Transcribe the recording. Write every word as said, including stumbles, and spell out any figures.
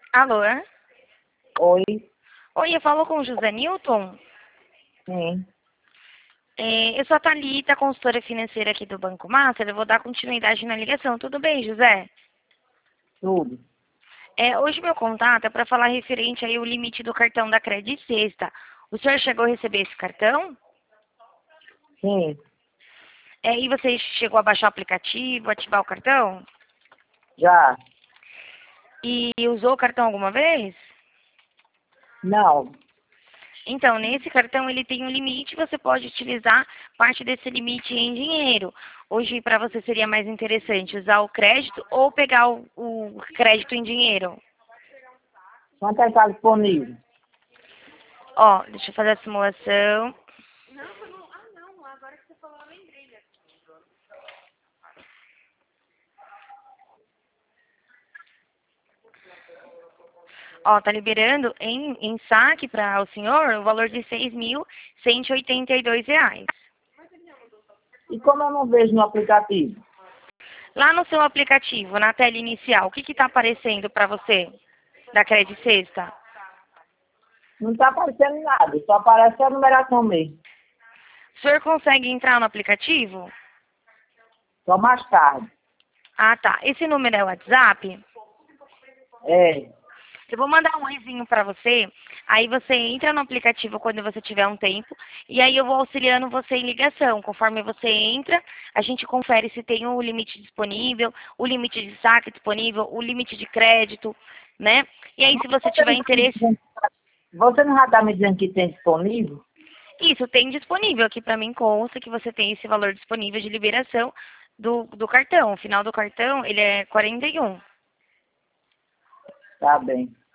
Alô? É? Oi, Oi, eu falo com o José Newton. sim, É, eu sou a Thalita, consultora financeira aqui do Banco Master. Eu vou dar continuidade na ligação. Tudo bem, José? tudo. É, hoje meu contato é para falar referente aí o limite do cartão da Credit Sexta. O senhor chegou a receber esse cartão? Sim, É, e você chegou a baixar o aplicativo, ativar o cartão? já. E usou o cartão alguma vez? Não, Então, nesse cartão ele tem um limite, você pode utilizar parte desse limite em dinheiro. Hoje, para você seria mais interessante usar o crédito ou pegar o, o crédito em dinheiro? quanto é que está disponível? Ó, deixa eu fazer a simulação. Ó, tá liberando em, em saque para o senhor o valor de seis mil cento e oitenta e dois reais. E como eu não vejo no aplicativo? Lá no seu aplicativo, na tela inicial, o que está aparecendo para você da Credit Sexta? Não está aparecendo nada, só aparece a numeração mesmo. O senhor consegue entrar no aplicativo? Só mais tarde. Ah, tá. Esse número é o WhatsApp? É, Eu vou mandar um oizinho para você, aí você entra no aplicativo quando você tiver um tempo, e aí eu vou auxiliando você em ligação. Conforme você entra, a gente confere se tem o limite disponível, o limite de saque disponível, o limite de crédito, né? E aí, se você você tiver não tá me interesse, dizendo, você não já está me dizendo que tem disponível? isso tem disponível. Aqui para mim consta que você tem esse valor disponível de liberação do, do cartão. O final do cartão, ele é quarenta e um. Tá bem.